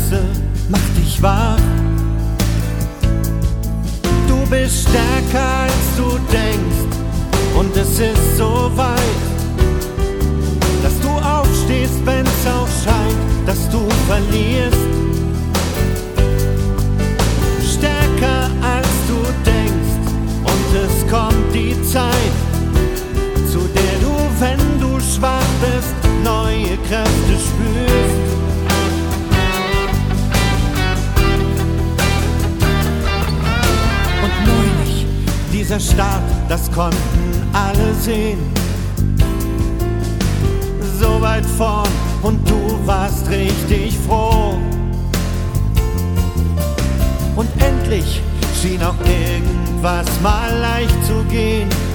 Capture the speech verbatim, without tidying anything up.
Größe macht dich wach. Du bist stärker als du denkst und es ist so weit, dass du aufstehst, wenn's auch scheint, dass du verlierst. Stärker als du denkst und es kommt die Zeit, zu der du, wenn du schwach bist, neue Kräfte spürst. Und neulich, dieser Start, das konnten alle sehen. So weit vorn und du warst richtig froh. Und endlich schien auch irgendwas mal leicht zu gehen.